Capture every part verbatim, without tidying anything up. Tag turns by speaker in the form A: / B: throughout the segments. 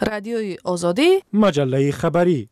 A: رادیوی آزادی،
B: مجله خبری.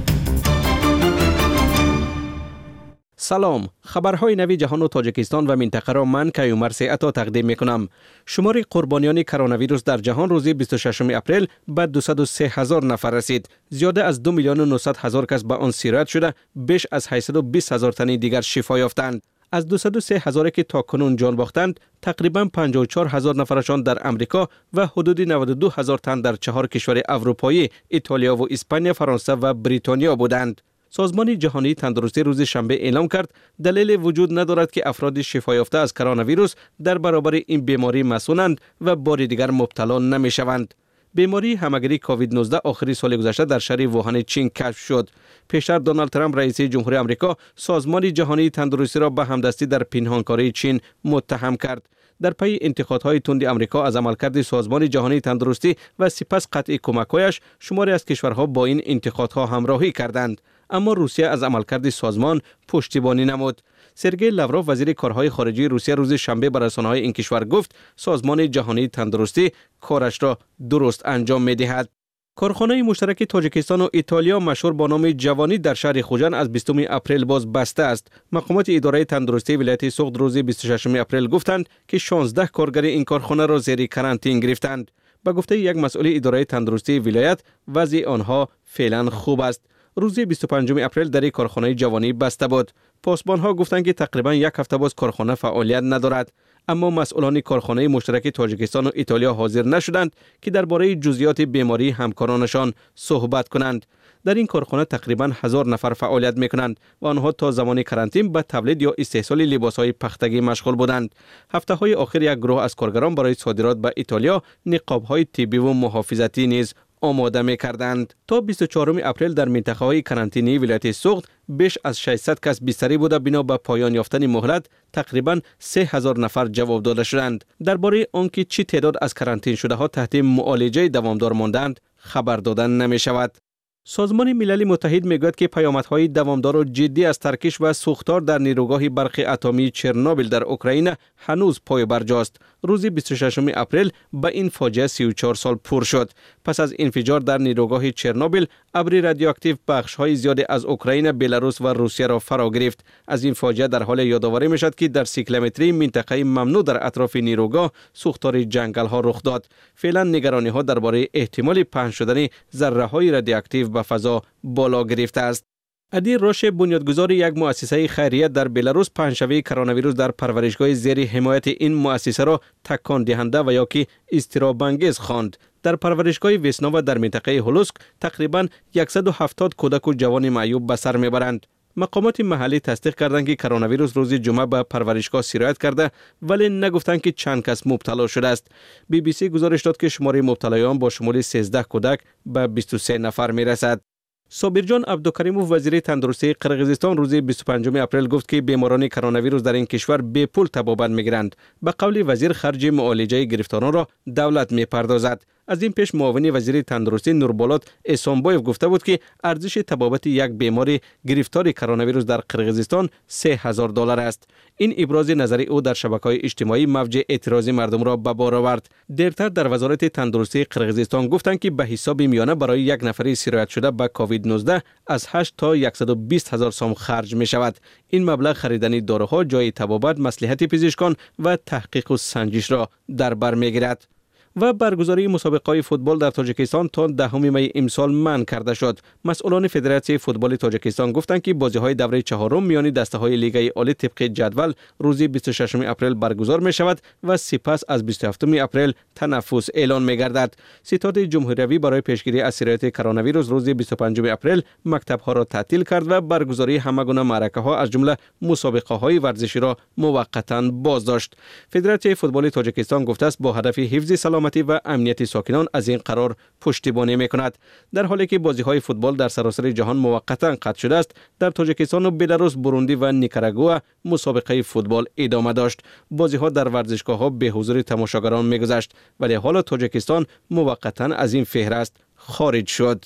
C: سلام، خبرهای نوی جهان و تاجیکستان و منطقه را من کیومر عطا تقدیم میکنم. شمار قربانیان کرونا ویروس در جهان روز بیست و ششم اپریل به دویست و سه هزار نفر رسید. زیاده از دو میلیون و نهصد هزار کس به آن سیرت شده، بیش از هشتصد و بیست هزار تن دیگر شفا یافتند. از دویست و سه هزار که تاکنون جان باختند، تقریباً پنجاه و چهار هزار نفرشان در امریکا و حدود نود و دو هزار تن در چهار کشور اروپایی، ایتالیا و اسپانیا، فرانسه و بریتانیا بودند. سازمان جهانی تندرستی روز شنبه اعلام کرد دلیل وجود ندارد که افراد شفا یافته از کرونا ویروس در برابر این بیماری مسئولند و بار دیگر مبتلا نمی شوند. بیماری همگیری کووید نوزده آخری سال گذشته در شهر ووهان چین کشف شد. پیشتر دونالد ترامپ رئیس جمهوری آمریکا سازمان جهانی تندرستی را به همدستی در پنهانکاری چین متهم کرد. در پی انتقادهای تند آمریکا از عملکرد سازمان جهانی تندرستی و سپس قطع کمک‌هایش، شماری از کشورها با این انتقادها همراهی کردند. اما روسیه از عملکرد سازمان پشتیبانی نمود. سرگئی لاوروف وزیر کارهای خارجه روسیه روز شنبه به رسانه‌های این کشور گفت سازمان جهانی تندرستی کارش را درست انجام می‌دهد. کارخانه مشترک تاجیکستان و ایتالیا مشهور با نام جوانی در شهر خوجند از بیستم اپریل باز بسته است. مقامات اداره تندرستی ولایت سوخت روز بیست و ششم اپریل گفتند که شانزده کارگر این کارخانه را زیر کرانتین گرفتند. به گفته یک مسئول اداره تندرستی ولایت، وضع آنها فعلا خوب است. روز بیست و پنجم اپریل در کارخانه جوانی بسته بود. پاسبان‌ها گفتند که تقریبا یک هفته باز کارخانه فعالیت ندارد. اما مسئولان کارخانه مشترک تاجیکستان و ایتالیا حاضر نشدند که درباره جزئیات بیماری همکارانشان صحبت کنند. در این کارخانه تقریبا هزار نفر فعالیت میکنند و آنها تا زمان کرانتین به تولید یا استحصال لباسهای پختگی مشغول بودند. هفته های آخر یک گروه از کارگران برای صادرات به ایتالیا نقاب‌های طبی و محافظتی نیز آماده می کردند. تا بیست و چهارم اپریل در منطقه های کرانتینی ولایت سوخت بیش از ششصد کس بستری بوده. بنا به پایان یافتن مهلت تقریبا سه هزار نفر جواب داده شدند. درباره آنکه چی تعداد از کرانتین شده ها تحت معالجه دوامدار ماندند خبر دادن نمی شود. سازمان ملل متحد میگوید که پیامدهای دوامدار و جدی از ترکش و سوختار در نیروگاه برق اتمی چرنوبیل در اوکراین هنوز پای برجاست. روز بیست و ششم اپریل به این فاجعه سی و چهار سال پر شد. پس از انفجار در نیروگاه چرنوبیل، ابر رادیواکتیو بخش‌های زیادی از اوکراین، بلاروس و روسیه را فرا گرفت. از این فاجعه در حال یادآوری میشد که در سی کیلومتری منطقه ممنوع در اطراف نیروگاه سوختار جنگل‌ها رخ داد. فعلا نگرانی‌ها درباره احتمال پهن شدن ذره‌های رادیواکتیو به فضا بالا گرفته است. ادیر روش، بنیانگذار یک مؤسسه خیریه در بلاروس، پنجشنبه کرونا ویروس در پرورشگاه زیر حمایت این مؤسسه را تکان دهنده و یا که اضطراب انگیز خواند. در پرورشگاه ویسناوا در منطقه هولوسک تقریباً صد و هفتاد کودک و جوان معیوب به سر میبرند. مقامات محلی تصدیق کردند که کرونا ویروس روز جمعه به پرورشگاه سرایت کرده، ولی نگفتند که چند کس مبتلا شده است. بی بی سی گزارش داد که شمار مبتلایان با شمول سیزده کودک به بیست و سه نفر میرسد. صابرجان عبدالکریموف وزیر تندرستی قرقیزستان روز بیست و پنجم اپریل گفت که بیماران کرونا ویروس در این کشور به پول طبابت میگیرند. به قول وزیر، خرج معالجه گرفتاران را دولت میپردازد. از این پیش معاون وزیر تندرستی نوربولات احسانبایف گفته بود که ارزش طبابت یک بیمار گرفتار کرونا ویروس در قرقیزستان سه هزار دلار است. این ابراز نظر او در شبکه‌های اجتماعی موج اعتراض مردم را به بار آورد. دیرتر در وزارت تندرستی قرقیزستان گفتند که به حساب میانه برای یک نفری سرایت شده به کووید نوزده از هشت تا صد و بیست هزار سوم خرج می شود. این مبلغ خریدن داروها، جای طبابت، مصلحت پزشکان و تحقیق و سنجش را در بر میگیرد. و برگزاری مسابقه فوتبال در تاجیکستان تا دهم می امسال منع کرده شد. مسئولان فدراسیون فوتبال تاجیکستان گفتند که بازی‌های دوره چهارم میان دسته‌های لیگ عالی طبق جدول روز بیست و ششم اپریل برگزار می شود و سپس از بیست و هفتم اپریل تنفس اعلان می گردد. ستاد جمهوری برای پیشگیری از سرایت کرونا ویروس روز بیست و پنجم اپریل مکتب‌ها را تعطیل کرد و برگزاری همگونه معرکه‌ها از جمله مسابقه‌های ورزشی را موقتاً بازداشت. فدراسیون فوتبال تاجیکستان گفته است با هدف حفظ سلامتی و امنیت ساکنان از این قرار پشتیبانی میکند. در حالی که بازی‌های فوتبال در سراسر جهان موقتا قطع شده است، در تاجیکستان و بلاروس، بروندی و نیکاراگوآ مسابقه فوتبال ادامه داشت. بازی‌ها در ورزشگاه‌ها به حضور تماشاگران میگذشت، ولی حالا تاجیکستان موقتا از این فهرست خارج شد.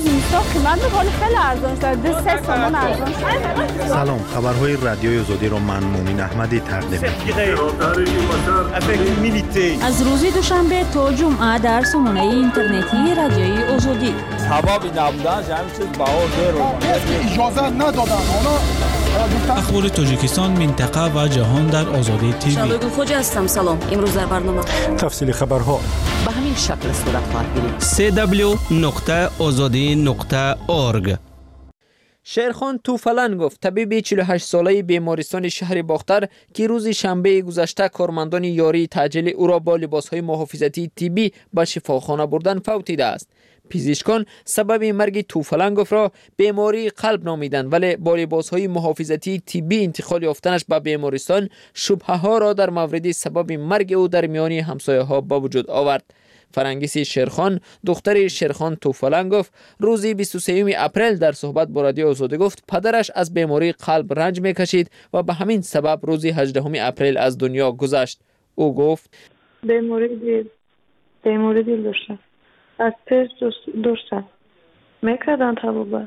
B: سلام، خبرهای رادیوی آزادی را من مومن احمدی تقدیم
A: از روز دوشنبه تا جمعه در سامانه اینترنتی رادیوی آزادی.
D: سبب نبودن همین چیز بهار دیر
E: اجازه ندادن اونا.
F: اخبار تاجیکستان، منطقه و جهان در آزادی تیوی.
A: شادوگل خوجا هستم. سلام. امروز در برنامه
B: تفصیل خبرها
A: به همین شکل صورت خواهد گرفت.
C: سی دبلیو نقطه آزادی نقطه اورگ.
G: شیرخان توفلن گفت طبیب چهل و هشت ساله بیمارستان شهر باختر که روز شنبه گذشته کارمندان یاری تعجیل او را با لباسهای محافظتی طبی به شفاخانه بردن فوت دیده است. پزشکان سبب مرگ توفلنگوف را بیماری قلب نامیدند، ولی با لباسهای محافظتی طبی انتقال یافتنش به بیمارستان شبهه ها را در مورد سبب مرگ او در میان همسایه ها به وجود آورد. فرنگیس شیرخان، دختر شیرخان توفلنگوف، روز بیست و سوم اپریل در صحبت با رادیو آزادی گفت پدرش از بیماری قلب رنج میکشید و به همین سبب روز هجدهم اپریل از دنیا گذشت. او گفت
H: بیماری دل بیماری دل داشتم. از پس داشتم میکردن تبابت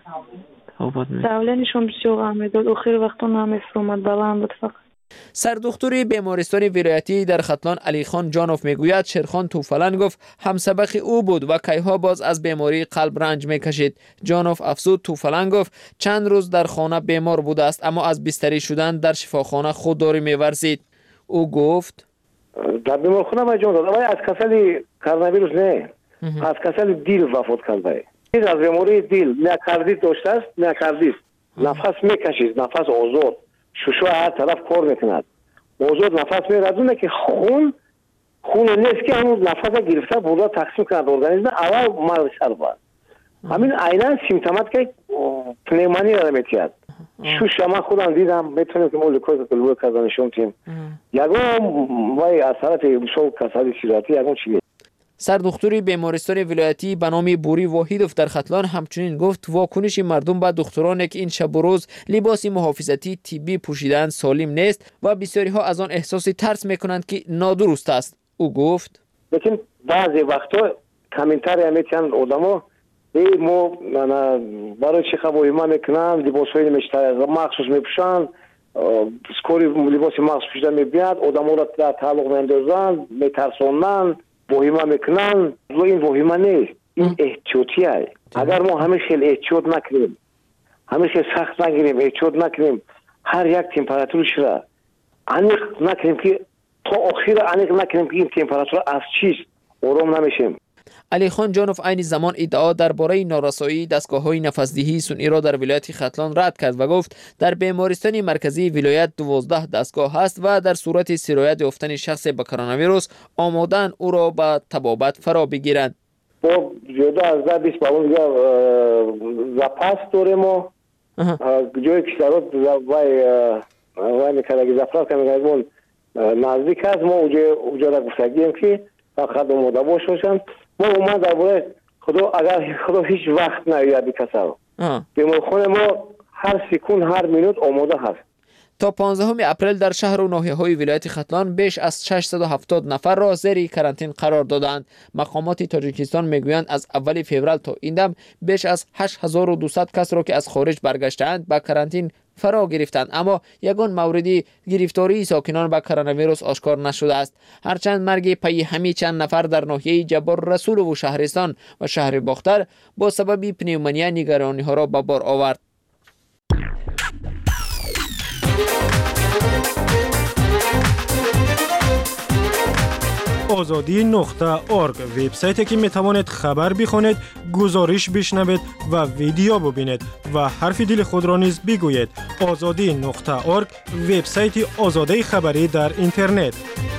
H: دولنشون بسیار غم میداد. آخر وقتا نمیفرمد بلند بود. فقط
G: سردختور بیمارستان ولایتی در ختلان علی خان جانوف میگوید شیرخان توفلنگوف همسبق او بود و کیها باز از بیماری قلب رنج میکشید. جانوف افزود توفلنگوف چند روز در خانه بیمار بوده است، اما از بستری شدن در شفاخانه خودداری میورزید. او گفت
I: در بیمارخانه ما جان داد، ولی از کسل کرونا ویروس نه، از کسل دیل وفات کرده. این از بیماری دیل نه کاردیت داشته است، نه کاردیت نفس میکشید، نفس آزاد، شوشو هر طرف کار میکند، آزاد نفس میردونه که خون خون نیست که همون نفس گرفته بودا تقسیم کند ارگانیسم اول مرد شربت. همین عیناً سیمتومات که پنیمونی را میتید. شوش ما خودم دیدم، میتونم که مولکوز کلوی کردنشون تیم یگام وای اثرات شو کسادی سیراتی یگام چیه.
G: سردختور بیمارستان ولایتی به نام بوری واحدوف در ختلان همچنین گفت واکنش مردم به دکتران که این شب و روز لباس محافظتی طبی پوشیدن سالم نیست و بسیاری ها از آن احساس ترس میکنند که نادرست است. او گفت
I: لیکن بعضی وقتا کامنتاری میتونن آدمو ای مو انا برای چه خبری ما میکنن لباسای مشترک مخصوص میپوشن، سکوری لباس مخصوص پوشیدن میبیاد، آدمو را در تعلق میندازن، میترسونن، وهیمه میکنن. این وهیمه نیست، این احتیاطیه. اگر ما همیشه خیلی احتیاط نکنیم، همیشه سخت نگیریم، احتیاط نکنیم، هر یک تمپراتورش را انیق نکنیم که تا آخر انیق نکنیم که این تمپراتور از چیست آرام نمیشیم.
G: علی خان جانوف عین زمان ادعا درباره نارسایی دستگاه‌های نفس‌دهی سنئی را در ولایت ختلان رد کرد و گفت در بیمارستان مرکزی ولایت دوازده دستگاه است و در صورت سرایت یافتن شخص با کرونا ویروس آمادن او را به طبابت فرا بگیرند.
I: با زیاده از ده بیست باون دیگه زپاس داریم و جای کشترات وای وای میکنه که زفرات که میگه نزدیک هست. ما اونجا را گفتگیم که فقط آماده باش باشن. ما اومد درباره خدا اگر خدا هیچ وقت نیاد بکسر بیمارخانه ما هر سکون هر مینوت آماده هست.
G: تا پانزدهم اپریل در شهر و ناحیه‌های ولایت ختلان بیش از ششصد و هفتاد نفر را زیر کرانتین قرار دادند. مقامات تاجیکستان میگویند از اول فوریه تا این دم بیش از هشت هزار و دویست کس را که از خارج برگشته‌اند به کرانتین فرا گرفتند، اما یگان موردی گرفتاری ساکنان با کرونا ویروس آشکار نشده است. هرچند مرگ پی همی چند نفر در ناحیه جبار رسول و شهرستان و شهر باختر با سبب پنیمونیا نگرانی ها را به بار آورد.
B: آزادی نقطه اورگ وبسایتی که می توانید خبر بخونید، گزارش بشنوید و ویدیو ببینید و حرف دل خود را نیز بگویید. آزادی نقطه اورگ وبسایت آزادی خبری در اینترنت.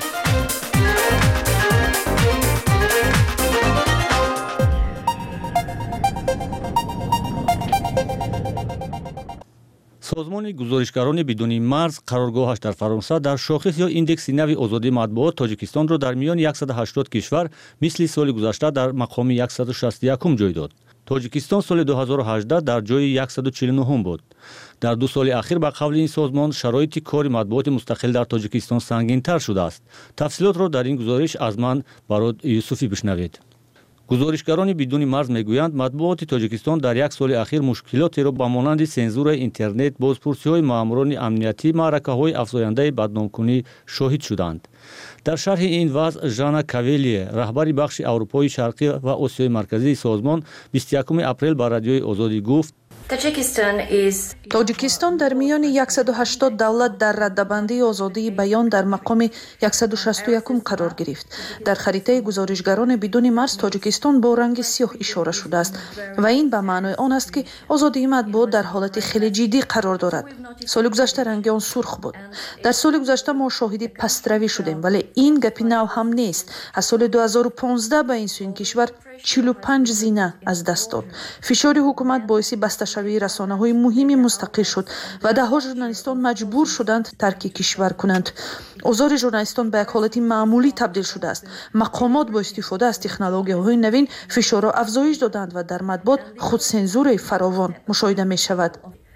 J: سازمان گزارشگران بدون مرز قرارگاهش در فرانسه در شاخص یا ایندکس نو آزادی مطبوعات تاجیکستان را در میان صد و هشتاد کشور مثل سال گذشته در مقام صد و شصت و یک جای داد. تاجیکستان سال دو هزار و هجده در جای صد و چهل و نه بود. در دو سال اخیر به قول این سازمان شرایط کار مطبوعات مستقل در تاجیکستان سنگین تر شده است. تفصیلات را در این گزارش از من برای یوسفی بشنوید. гузоришгарони бидуни марз мегӯянд, матбуоти Тоҷикистон дар як соли ахир мушкилотеро ба монанди сензураи интернет, бозпурсиҳои маъмурони амнияти, маъракаҳои афзояндаи бадномкунӣ шоҳид шуданд. дар шарҳи ин вазъ Жанна Кавелие, раҳбари бахши Аврупои Шарқӣ ва Осиёи Марказии созмон, бисту якуми апрел ба Радиои Озодӣ гуфт:
E: тоҷикистон дар миёни яксаду ҳаштод давлат дар раддабандии озодии баён дар мақоми яксаду шасту якум қарор гирифт. дар харитаи гузоришгарони бидуни марз тоҷикистон бо ранги сиёҳ ишора шудааст ва ин ба маънои он аст ки озодии матбуот дар ҳолати хеле ҷиддӣ қарор дорад. соли гузашта ранги он сурх буд. дар соли гузашта мо шоҳиди пастравӣ шудем, вале ин гапи нав ҳам нест. аз соли ду ҳазору понздаҳ ба ин сӯ ин кишвар чилу панҷ зина аз даст дод. фишори ҳукумат боиси басташавии расонаҳои муҳими мустақил шуд ва даҳҳо журналистон маҷбур шуданд тарки кишвар кунанд. озори журналистон ба як ҳолати маъмулӣ табдил шудааст. мақомот бо истифода аз технологияҳои навин фишорро афзоиш доданд ва дар матбуот худсензураи фаровон мушоҳида мешавад.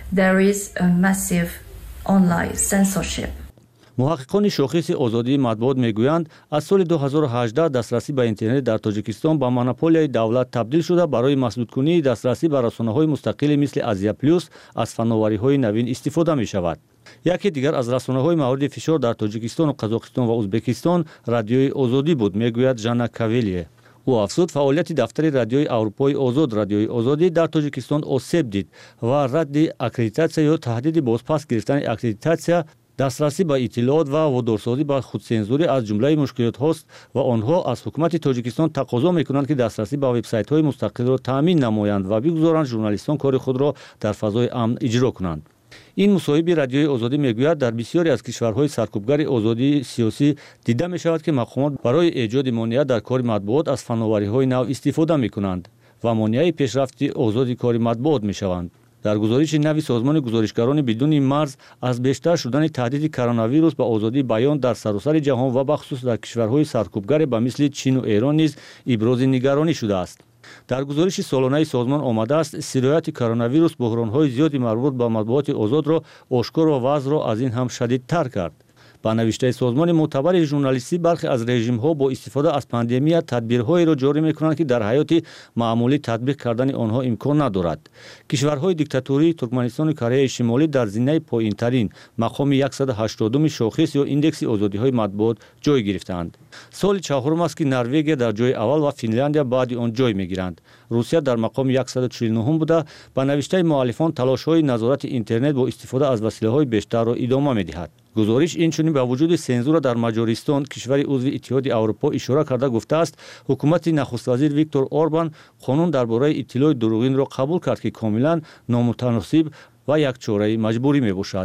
J: муҳаққиқони шохиси озодии матбуот мегӯянд, аз соли ду ҳазору ҳаждаҳ дастрасӣ ба интернет дар Тоҷикистон ба монополияи давлат табдил шуда, барои масдудкунии дастрасӣ ба расонаҳои мустақиле мисли Азия Плюс аз фанновариҳои навин истифода мешавад. яке дигар аз расонаҳои мавриди фишор дар Тоҷикистону Қазоқистон ва Узбекистон Радиои Озодӣ буд, мегӯяд Жанна Кавелие. ӯ афзуд, фаъолияти дафтари Радиои Аврупои Озод Радиои Озодӣ дар Тоҷикистон осеб дид ва радди аккредитатсия ё таҳдиди бозпас гирифтани аккредитатсия, дастрасӣ ба иттилоот ва водорсозӣ ба худсензурӣ аз ҷумлаи мушкилотҳост ва онҳо аз ҳукумати Тоҷикистон тақозо мекунанд, ки дастрасӣ ба вебсайтҳои мустақилро таъмин намоянд ва бигузоранд журналистон кори худро дар фазои амн иҷро кунанд. ин мусоҳиби Радиои Озодӣ мегӯяд, дар бисёре аз кишварҳои саркӯбгари озодии сиёсӣ дида мешавад, ки мақомот барои эҷоди монеа дар кори матбуот аз фанновариҳои нав истифода мекунанд ва монеаи пешрафти озоди кори матбуот мешаванд. дар гузориши нави Созмони гузоришгарони бидуни марз аз бештар шудани таҳдиди коронавирус ба озодии баён дар саросари ҷаҳон ва бахусус дар кишварҳои саркӯбгаре ба мисли Чину Эрон низ ибрози нигаронӣ шудааст. дар гузориши солонаи созмон омадааст, сирояти коронавирус буҳронҳои зиёди марбут ба матбуоти озодро ошкор ва вазъро аз ин ҳам шадидтар кард. ба навиштаи созмони мӯътабари журналистӣ, бархе аз режимҳо бо истифода аз пандемия тадбирҳоеро ҷорӣ мекунанд, ки дар ҳаёти маъмулӣ татбиқ кардани онҳо имкон надорад. кишварҳои диктатурии Туркманистону Кореяи Шимолӣ дар зинаи поинтарин мақоми яксаду ҳаштодуми шохис ё индекси озодиҳои матбуот ҷой гирифтаанд. соли чаҳорум аст, ки Норвегия дар ҷойи аввал ва Финляндия баъди он ҷой мегиранд. Русия дар мақоми яксаду чилу нуҳум буда, ба навиштаи муаллифон талошҳои назорати интернет бо истифода аз василаҳои бештарро идома медиҳад. гузориш инчунин ба вуҷуди сензура дар Маҷористон, кишвари узви Иттиҳоди Аврупо, ишора карда гуфтааст, ҳукумати нахуставазир Виктор Орбан қонун дар бораи иттилои дуруғинро қабул кард, ки комилан номутаносиб ва якчораи маҷбурӣ мебошад.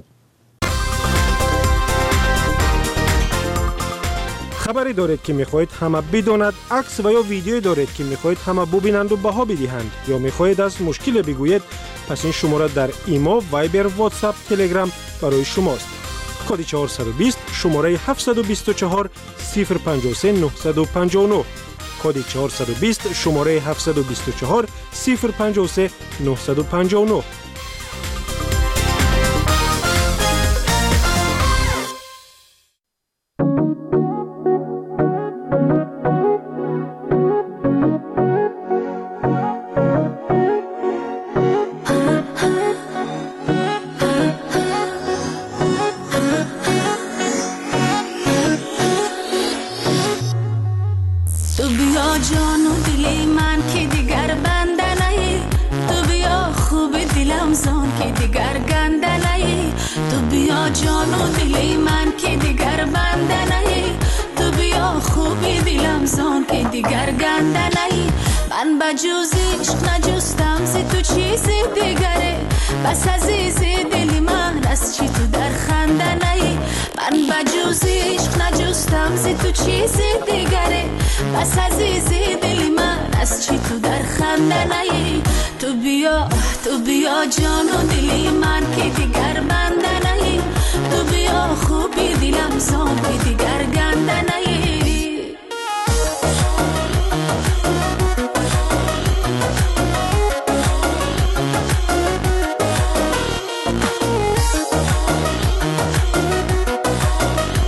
B: хабаре доред, ки мехоҳед ҳама бидонад, акс ва ё видеое доред, ки мехоҳед ҳама бубинанду баҳо бидиҳанд, ё мехоҳед аз мушкиле бигӯед, пас ин шумора дар имо, вайбер, ватсап, телеграм барои шумост. коди чаҳорсаду бист, шумораи ҳафтсаду бисту чаҳор, сифр панҷоҳ се, нуҳсаду панҷоҳ нӯҳ. коди чаҳорсаду бист, шумораи ҳафтсаду бисту чаҳор, сифр панҷоҳ се, нуҳсаду панҷоҳ нӯҳ.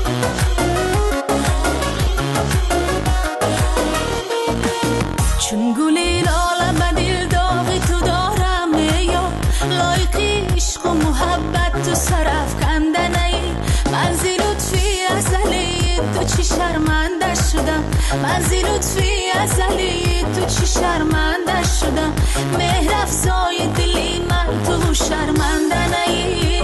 K: چون شدم من زی لطفی ازلی تو چی شرمنده شدم مهر افزای دلی من تو شرمنده نی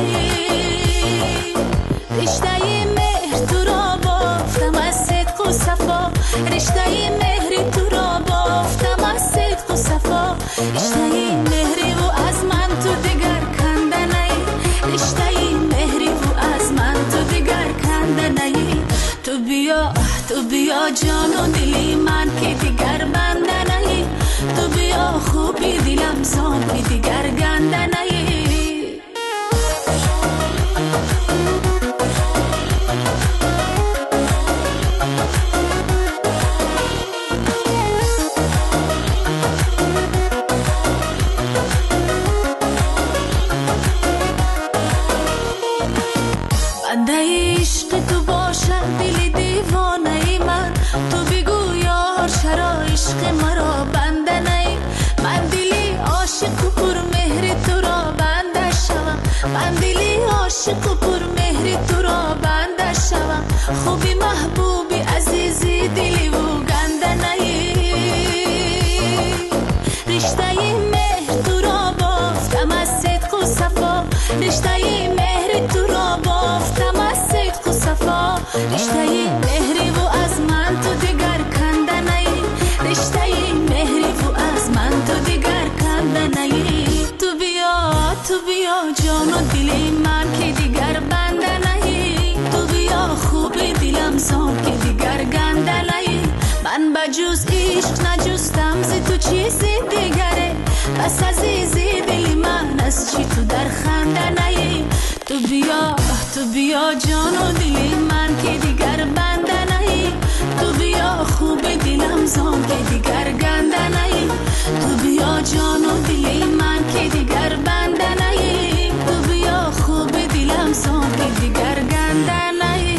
K: رشته مهر تو را بافتم از صدق و صفا رشته مهر تو را بافتم از صدق و صفا رشته مهری و از من تو دیگر کنده نی رشته مهری و از من تو دیگر کنده نی تو بیا تو بیا جان و دلی من که دیگر بنده نی تو بیا خوبی دلم زان که دیگر گنده نی بنده عشق تو باشد دل دیوانه ای من تو بگو یار چرا عشق مرا بنده نی من دلی عاشق و پر مهر تو را بنده شوم من دلی عاشق و پر مهر تو را بنده شوم خوبی محبوبی عزیزی دلی و گنده نی رشته مهر تو را بافتم از صدق و صفا رشته مهر تو را بافتم از صدق و صفا رشته مهری و از من تو دیگر کنده نی رشته مهری و از من تو دیگر کنده نی تو بیا تو بیا جان و دلی من که دیگر بنده نی تو بیا خوبی دلم زان که دیگر گنده نی من بجوز عشق نجستم زی تو چیزی دیگره بس عزیزی دلی من از چی تو در خنده نی تو بیا تو بیا جان و دلی من که دیگر بنده نی تو بیا خوب دلم زان که دیگر گنده نی تو بیا جان و دلی من که دیگر بنده نی تو بیا خوب دلم زان که دیگر گنده نی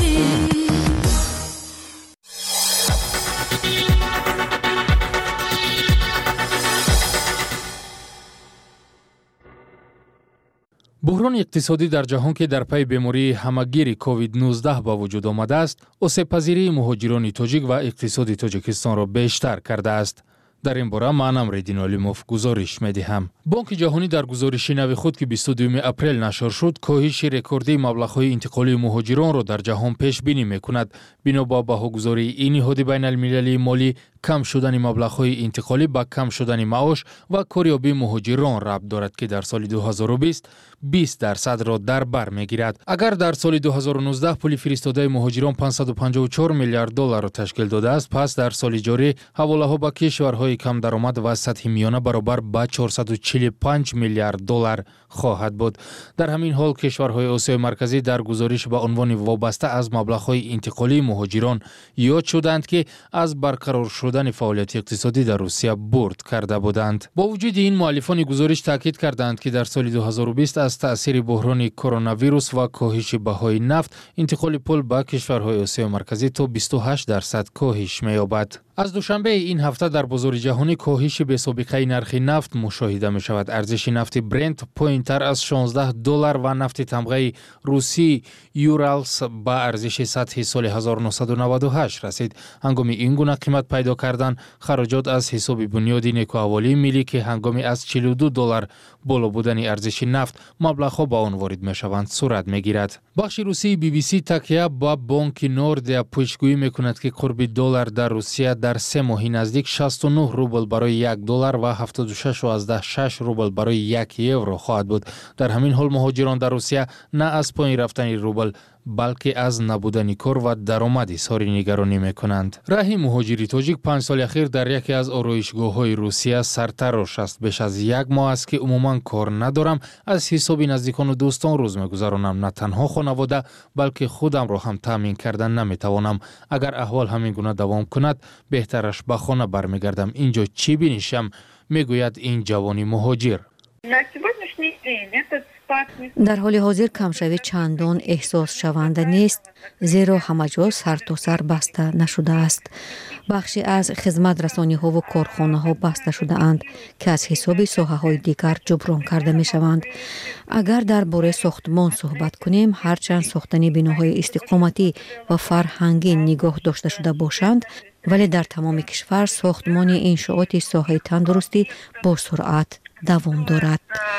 L: بحران اقتصادی در جهان که در پی بیماری همهگیر کووید نوزده با وجود آمده است، آسیب‌پذیری مهاجران تاجیک و اقتصاد تاجیکستان را بیشتر کرده است. در این باره من امردین علیموف گزارش می‌دهم. بانک جهانی در گزارشی نو خود که بیست و دوم اپریل نشر شد، کاهش رکوردی مبلغ‌های انتقالی مهاجران را در جهان پیش بینی می‌کند. بنا به بهاگذاری این نهاد بین‌المللی مالی، کم شدن مبلغ‌های انتقالی با کم شدن معاش و کاریابی مهاجران ربط دارد که در سال دو هزار و بیست بیست درصد را در بر می‌گیرد. اگر در سال دو هزار و نوزده پول فرستاده مهاجران پانصد و پنجاه و چهار میلیارد دلار را تشکیل داده است، پس در سال جاری حواله‌ها به کشورهای کم درآمد و سطح میانه برابر با چهارصد و چهل و پنج میلیارد دلار خواهد بود. در همین حال کشورهای آسیای مرکزی در گزارش با عنوان وابسته از مبلغ‌های انتقالی مهاجران یاد شدند که از برقرار شدن فعالیت اقتصادی در روسیه برد کرده بودند. با وجود این، مؤلفان گزارش تاکید کردند که در سال دو هزار و بیست از تأثیر بحران کرونا ویروس و کاهش بهای نفت، انتقال پول به کشورهای آسیای مرکزی تا بیست و هشت درصد کاهش می‌یابد. از دوشنبه این هفته در بازار جهانی کاهش بی‌سابقه نرخ نفت مشاهده می شود. ارزش نفت برنت پایین‌تر از شانزده دلار و نفت تمغه روسی یورالس با ارزش سطح سال هزار و نهصد و نود و هشت رسید. هنگام این گونه قیمت پیدا کردن، خراجات از حساب بنیادی نیکوحوالی ملی که هنگامی از چهل و دو دلار بالا بودن ارزش نفت مبلغ‌ها با آن وارد می شوند صورت می گیرد. بخش روسی بی بی سی تکیه با بانک نوردیا پیشگویی می کند که قرب دلار در روسیه در سه ماهی نزدیک شصت و نه روبل برای یک دلار و هفتاد و شش و شش روبل برای یک یورو خواهد بود. در همین حال مهاجران در روسیه نه از پایین رفتن روبل بلکه از نبودن کار و درآمد اظهار نگرانی میکنند. راه مهاجری تاجیک پنج سال اخیر در یکی از آرایشگاه‌های روسیه سرتراش است. بیش از یک ماه است که عموما کار ندارم، از حساب نزدیکان و دوستان روز میگذرانم. نه تنها خانواده بلکه خودم را هم تامین کردن نمیتوانم. اگر احوال همین گونه دوام کند بهترش به خانه برمیگردم. اینجا چی بینیشم؟ میگوید این جوانی مهاجر.
M: در حال حاضر کمشوی چندان احساس شونده نیست، زیرا همه جا سر تا سر بسته نشده است. بخشی از خدمت رسانی ها و کارخانه ها بسته شده اند که از حساب ساحه های دیگر جبران کرده می شوند. اگر درباره ساختمان صحبت کنیم، هرچند ساختن بناهای استقامتی و فرهنگی نگاه داشته شده باشند، вале дар тамоми кишвар сохтмони иншооти соҳаи тандурустӣ бо суръат давом дорад.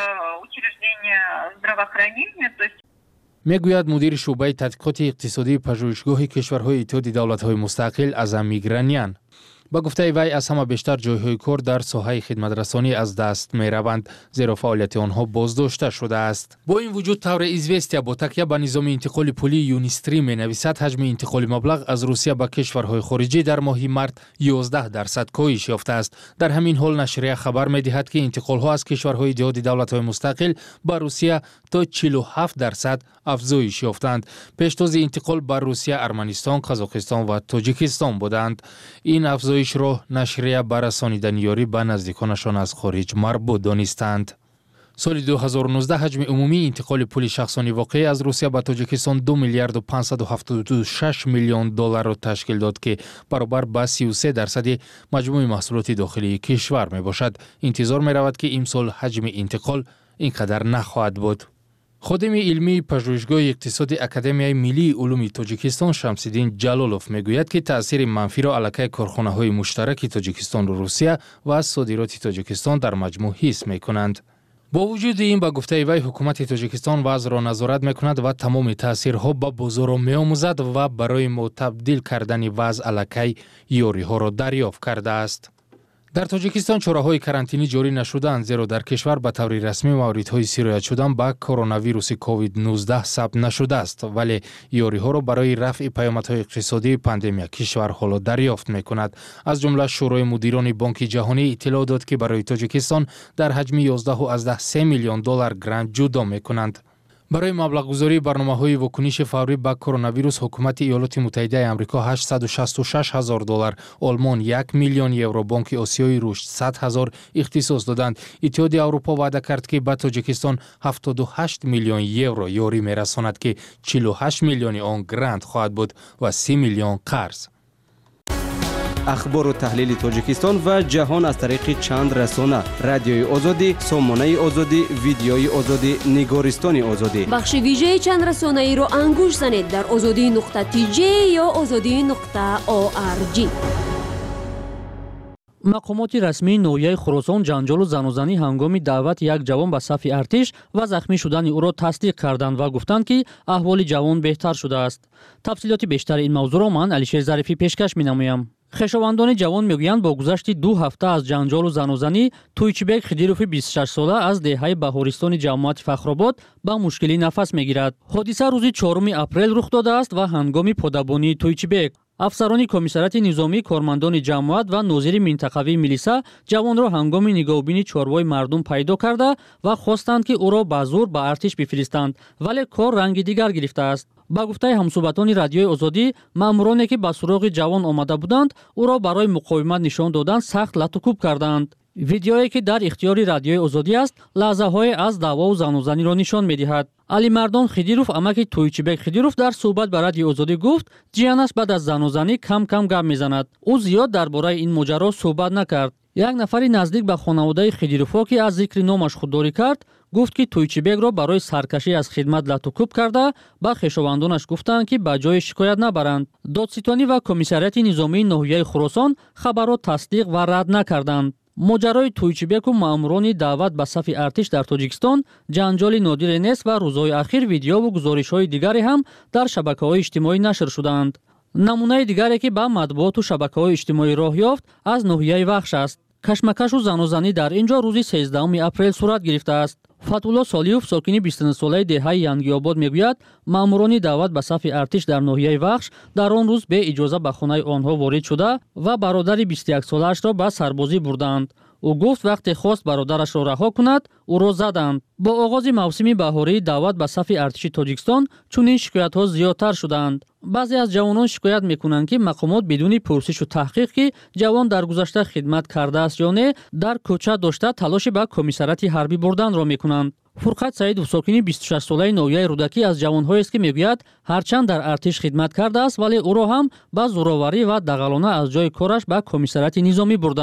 L: мегӯяд мудири шуъбаи тадқиқоти иқтисодии пажӯҳишгоҳи кишварҳои иттиҳоди давлатҳои мустақил Азам Мигранян. ба гуфтаи вай аз ҳама бештар ҷойҳои кор дар соҳаи хидматрасонӣ аз даст мераванд, зеро фаъолияти онҳо боздошта шудааст. бо ин вуҷуд тавре известия бо такя ба низоми интиқоли пулии Юнистрим менависад ҳаҷми интиқоли маблағ аз Русия ба кишварҳои хориҷӣ дар моҳи март ёздаҳ дарсад коҳиш ёфтааст. дар ҳамин ҳол нашрия хабар медиҳад ки интиқолҳо аз кишварҳои иттиҳоди давлатҳои мустақил ба Русия то чилу ҳафт дарсад афзоиш ёфтанд. пештози интиқол ба Русия, Арманистон, Қазоқистон ва Тоҷикистон буданд. ин афзоишро нашрия ба расонидани ёрӣ ба наздиконашон аз хориҷ марбут донистанд. соли ду ҳазору нуздаҳ ҳаҷми умумии интиқоли пули шахсонӣ воқеъ аз Русия ба Тоҷикистон ду миллиарду панҷсаду ҳафтоду шаш миллион долларро ташкил дод, ки баробар ба си у се дарсади маҷмӯи маҳсулоти дохилии кишвар мебошад. интизор меравад ки имсол ҳаҷми интиқол ин қадар нахоҳад буд. ходими илмии пажӯҳишгоҳи иқтисоди Академияи миллии улуми Тоҷикистон Шамсиддин Ҷалолов мегӯяд, ки таъсири манфиро аллакай корхонаҳои муштараки Тоҷикистону Русия ва содироти Тоҷикистон дар маҷмӯъ ҳис мекунанд. бо вуҷуди ин ба гуфтаи вай ҳукумати Тоҷикистон вазъро назорат мекунад ва тамоми таъсирҳо ба бозорро меомӯзад ва барои мо табдил кардани вазъ аллакай ёриҳоро дарёфт кардааст. дар Тоҷикистон чораҳои карантинӣ ҷорӣ нашудаанд, зеро дар кишвар ба таври расмӣ мавридҳои сироят шудан ба коронавируси ковид нуздаҳ сабт нашудааст, вале ёриҳоро барои рафъи паёмадҳои иқтисодии пандемия кишвар ҳоло дарёфт мекунад. аз ҷумла шӯрои мудирони Бонки ҷаҳонӣ иттилоъ дод, ки барои Тоҷикистон дар ҳаҷми ёздаҳу аздаҳ се миллион доллар грант ҷудо мекунанд. барои маблағгузории барномаҳои вокуниши фаврӣ ба коронавирус ҳукумати Иёлоти Муттаҳидаи Амрико ҳаштсаду шасту шаш ҳазор доллар, Олмон як миллион евро, Бонки Осиёи рушд сад ҳазор ихтисос доданд. Иттиҳоди Аврупо ваъда кард, ки ба Тоҷикистон ҳафтоду ҳашт миллион евро ёрӣ мерасонад, ки чилу ҳашт миллиони он грант хоҳад буд ва си миллион қарз.
C: ахбору таҳлили Тоҷикистон ва ҷаҳон аз тариқи чанд расона: радиои озодӣ, сомонаи озодӣ, видеои озодӣ, нигористони озодӣ.
N: бахши вижеи чандрасонаиро ангуш занед дар озодӣ нуқта ти ҷе ё озодӣ нуқта о ар ҷи.
O: мақомоти расмии ноҳияи Хуросон ҷанҷолу занозанӣ ҳангоми даъвати як ҷавон ба сафи артиш ва захмӣ шудани ӯро тасдиқ карданд ва гуфтанд, ки аҳволи ҷавон беҳтар шудааст. тафсилоти бештари ин мавзӯъро ман Алишер Зарифӣ пешкаш менамоям. хешовандони ҷавон мегӯянд бо гузашти ду ҳафта аз ҷанҷолу занозанӣ Туйчибек Хидирови бисту шашсола аз деҳаи Баҳористони ҷамоати Фахробод ба мушкилӣ нафас мегирад. ҳодиса рӯзи чоруми апрел рух додааст ва ҳангоми подабонии Туйчибек афсарони комиссарияти низомӣ, кормандони ҷамоат ва нозири минтақавии милиса ҷавонро ҳангоми нигоҳубини чорвои мардум пайдо карда ва хостанд, ки ӯро ба зур ба артиш бифиристанд, вале кор ранги дигар гирифтааст. ба гуфтаи ҳамсуҳбатони радиои озодӣ, маъмуроне, ки ба суроғи ҷавон омада буданд, ӯро барои муқовимат нишон додан сахт латукуб карданд. видеое, ки дар ихтиёри радиои озодӣ аст, лаҳзаҳое аз даъвову занозаниро нишон медиҳад. Алимардон Хидиров, амаки Туйчибек Хидиров, дар суҳбат ба радиои озодӣ гуфт, ҷиянаш баъд аз занозанӣ кам кам гап мезанад. ӯ зиёд дар бораи ин моҷаро суҳбат накард. як нафари наздик ба хонаводаи Хидировҳо, ки аз зикри номаш худдорӣ кард, гуфт, ки Туйчибекро барои саркашӣ аз хидмат латукуб карда, ба хешовандонаш гуфтанд, ки ба ҷое шикоят набаранд. додситонӣ ва комиссарияти низомии ноҳияи Хуросон хабарро тасдиқ ва рад накарданд. моҷарои Туйчибеку маъмурони даъват ба сафи артиш дар Тоҷикистон ҷанҷоли нодире нест ва рӯзҳои ахир видеову гузоришҳои дигаре ҳам дар шабакаҳои иҷтимоӣ нашр шудаанд. намунаи дигаре, ки ба матбуоту шабакаҳои иҷтимоӣ роҳ ёфт, аз ноҳияи Вахш аст. кашмакашу занозанӣ дар ин ҷо рӯзи сездаҳуми апрел сурат гирифтааст. Фатулло Солиев, сокини бисту ну солаи деҳаи Янгиобод, мегӯяд, маъмурони даъват ба сафи артиш дар ноҳияи Вахш дар он рӯз бе иҷоза ба хонаи онҳо ворид шуда ва бародари бисту яксолаашро ба сарбозӣ бурданд. ӯ гуфт, вақте хост бародарашро раҳо кунад, ӯро заданд. бо оғози мавсими баҳории даъват ба сафи артиши Тоҷикистон чунин шикоятҳо зиёдтар шуданд. баъзе аз ҷавонон шикоят мекунанд, ки мақомот бидуни пурсишу таҳқиқ, ки ҷавон дар гузашта хидмат кардааст ё не, дар кӯча дошта талоши ба комиссарияти ҳарбӣ бурданро мекунанд. Фурқат Саидов, сокини бисту шаш солаи ноҳияи Рудакӣ, аз ҷавонҳоест, ки мегӯяд, ҳарчанд дар артиш хидмат кардааст, вале ӯро ҳам ба зӯроварӣ ва дағалона аз ҷои кораш ба комиссарияти низомӣ бурданд.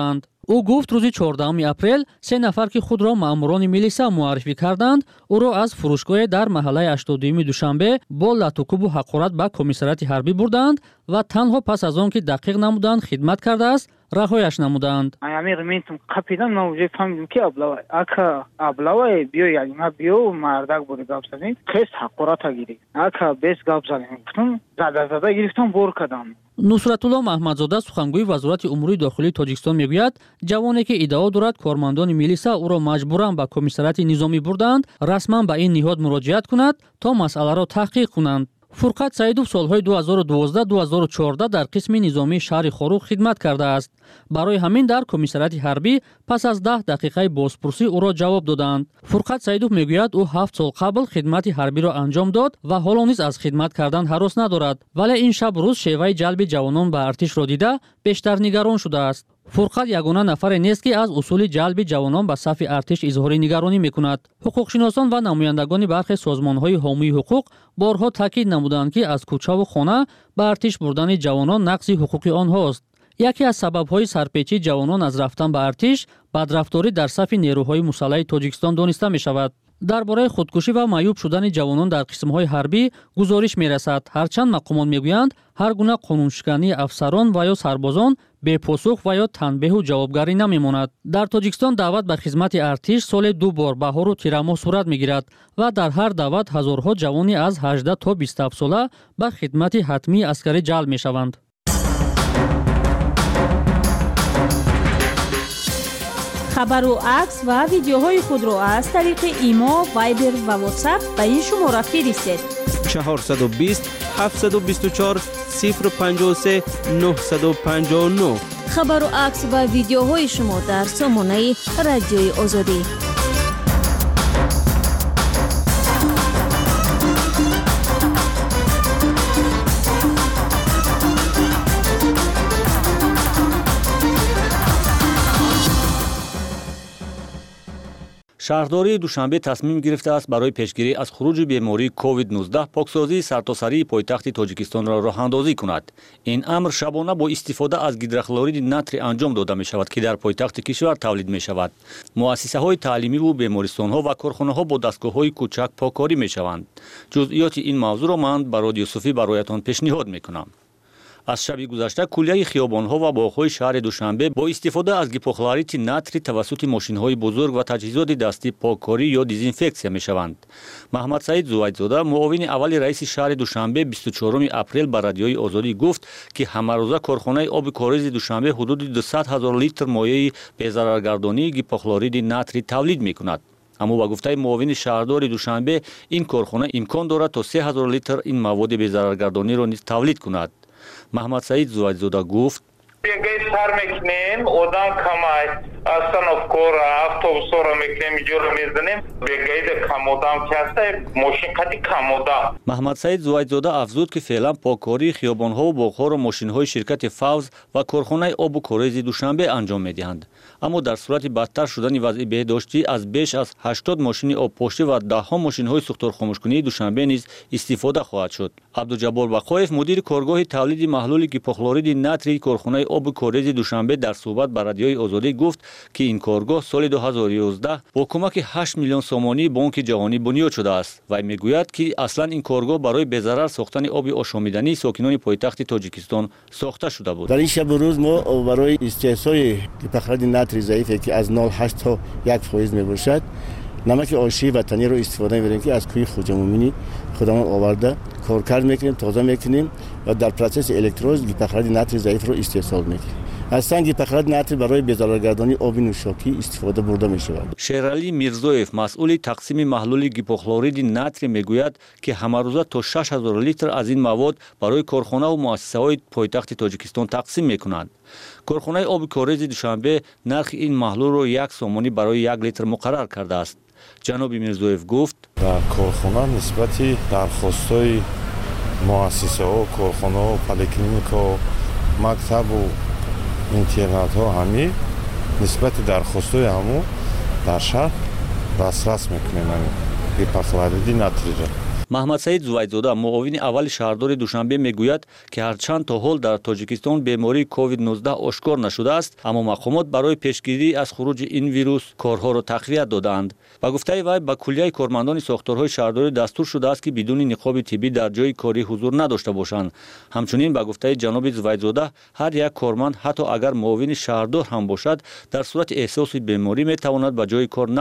O: ӯ гуфт рӯзи чордаҳуми апрел се нафар ки худро маъмурони милиса муаррифӣ карданд ӯро аз фурӯшгоҳе дар маҳаллаи ҳаштодуюми душанбе бо латукубу ҳақорат ба комиссарияти ҳарбӣ бурданд ва танҳо пас аз он ки дақиқ намуданд хидмат кардааст раҳояш намуданд.
P: Амир ментум қапидам навҷе фаҳмидем ки аблавай ака аблавай биё яни ма биё мардак буди гап занем хес ҳақората гирифт ака бес гап занем гуфтам зада зада гирифтам бор кардам.
O: нусратулло маҳмадзода сухангӯи вазорати умури дохилии тоҷикистон мегӯяд ҷавоне ки иддао дорад кормандони милиса ӯро маҷбуран ба комиссарияти низомӣ бурданд расман ба ин ниҳод муроҷиат кунад то масъаларо таҳқиқ кунанд. Фурқат Саидов солҳои ду ҳазору дувоздаҳ ду ҳазору чордаҳ дар қисми низомии шаҳри Хорух хидмат кардааст. Барои ҳамин дар комиссарияти ҳарбӣ пас аз даҳ дақиқаи бозпурсӣ ӯро ҷавоб доданд. Фурқат Саидов мегӯяд ӯ ҳафт сол қабл хидмати ҳарбиро анҷом дод ва ҳоло низ аз хидмат кардан ҳарос надорад, вале ин шаб рӯз шеваи ҷалби ҷавонон ба артишро дида бештар нигарон шудааст. Фурқат ягона нафаре нест ки аз усули ҷалби ҷавонон ба сафи артиш изҳори нигаронӣ мекунад. ҳуқуқшиносон ва намояндагони бархе созмонҳои ҳомии ҳуқуқ борҳо таъкид намуданд ки аз кӯчаву хона ба артиш бурдани ҷавонон нақси ҳуқуқи онҳост. яке аз сабабҳои сарпечии ҷавонон аз рафтан ба артиш бадрафторӣ дар сафи нерӯҳои мусаллаҳи Тоҷикистон дониста мешавад. дар бораи худкушӣ ва маъюб шудани ҷавонон дар қисмҳои ҳарбӣ гузориш мерасад. ҳарчанд мақомот мегӯянд ҳар гуна қонуншикании афсарон ва ё сарбозон бепосух ва ё танбеҳу ҷавобгарӣ намемонад. дар Тоҷикистон даъват ба хизмати артиш соли ду бор баҳору тирамоҳ сурат мегирад ва дар ҳар даъват ҳазорҳо ҷавони аз ҳаждаҳ то бисту ҳафт сола ба хидмати ҳатмии аскарӣ ҷалб мешаванд.
Q: хабару акс ва видеоҳои худро аз тариқи имо, вайбер ва ватсап ба ин шумора фиристед.
C: чаҳорсаду бист ҳафтсаду бисту чор сифр панҷоҳу се нӯҳсаду панҷоҳу нӯ.
N: хабару акс ва видеоҳои шумо дар сомонаи радиои озодӣ.
J: шаҳрдории Душанбе тасмим гирифтааст барои пешгирӣ аз хуруҷи бемории ковид нуздаҳ поксозии сартосарии пойтахти Тоҷикистонро роҳандозӣ кунад. Ин амр шабона бо истифода аз гидрохлориди натрий анҷом дода мешавад, ки дар пойтахти кишвар тавлид мешавад. муассисаҳои таълимиву бемористонҳо ва корхонаҳо бо дастгоҳҳои кӯчак покорӣ мешаванд. ҷузъиёти ин мавзӯъро ман ба Радио Суфӣ бароятон пешниҳод мекунам. аз шаби гузашта кулияи хиёбонҳо ва боғҳои шаҳри Душанбе бо истифода аз гипохлорити натрий тавассути мошинҳои бузург ва таҷҳизоти дастӣ поккорӣ ё дезинфексия мешаванд. Маҳмадсаид Зувайдзода, муовини аввали раиси шаҳри Душанбе, бисту чорум апрел ба Радиои Озодӣ гуфт, ки ҳамарӯза корхонаи оби коризи Душанбе ҳудуди дусад ҳазор литр моеъи безараргардонии гипохлориди натрий тавлид мекунад. аммо ба гуфтаи муовини шаҳрдори Душанбе, ин корхона имкон дорад то се ҳазор литр ин маводи безараргардониро низ тавлид кунад. Маҳмадсаид Зувайдзода гуфт:
R: бегаи сар мекунем, одам камай, остановкор автобусоро мекунем, иҷоро мезанем, бегаида камодам каста, мошин қади камода.
J: Маҳмадсаид Зувайдзода афзуд, ки феълан поккории хиёбонҳову боғҳоро мошинҳои ширкати Фавз ва корхонаи обу коризи Душанбе анҷом медиҳанд. аммо дар сурати бадтар шудани вазъи беҳдоштӣ аз беш аз ҳаштод мошини обпошти ва даҳҳо мошинҳои сухторхомӯшкунии Душанбе низ истифода хоҳад шуд. Абдуҷаббор Бақоев, мудири коргоҳи тавлиди маҳлули гипохлориди натрии корхонаи оби коризи Душанбе, дар суҳбат ба Радиои Озодӣ гуфт, ки ин коргоҳ соли ду ҳазору ёздаҳ бо кӯмаки ҳашт миллион сомонии Бонки ҷаҳонӣ бунёд шудааст. Вай мегӯяд, ки аслан ин коргоҳ барои безарар сохтани оби ошомидании сокинони пойтахти Тоҷикистон сохта шуда буд.
S: дар ин шабу рӯз мо барои истеҳсоли гипохлориди натрий заифе, ки аз нол ҳашт то як фоиз мебошад, намаки ошии ватаниро истифода мебарем, ки аз кӯи хуҷамумини худамон оварда коркард мекунем, тоза мекунем ва дар процесси электроз гипохлориди натрий заифро истеҳсол мекунем. ҳастан гипохлориди натрий барои безараргардонии оби нӯшокӣ истифода бурда мешавад.
J: Шералӣ Мирзоев, масъули тақсими маҳлули гипохлориди натрий, мегӯяд, ки ҳамарӯза то шаш ҳазор литр аз ин мавод барои корхонаву муассисаҳои пойтахти Тоҷикистон тақсим мекунанд. корхонаи оби коризи Душанбе нархи ин маҳлулро як сомонӣ барои як литр муқаррар кардааст. ҷаноби Мирзоев гуфт:
T: дар корхона нисбати дархостои муассисаҳо, корхонаҳо, поликлиникаҳо, мактабу интернатҳо ҳамӣ нисбати дархостои ҳамо дар шаҳр расрас мекунем гипохлориди натрийро.
J: маҳмад саид зувайдзода муовини аввали шаҳрдори душанбе мегӯяд ки ҳарчанд то ҳол дар тоҷикистон бемории ковид нуздаҳ ошкор нашудааст, аммо мақомот барои пешгирӣ аз хуруҷи ин вирус корҳоро тақвият додаанд. ба гуфтаи вай ба куллияи кормандони сохторҳои шаҳрдорӣ дастур шудааст ки бидуни ниқоби тиббӣ дар ҷои корӣ ҳузур надошта бошанд. ҳамчунин ба гуфтаи ҷаноби зувайдзода ҳар як корманд ҳатто агар муовини шаҳрдор ҳам бошад дар сурати эҳсоси беморӣ метавонад ба ҷои кор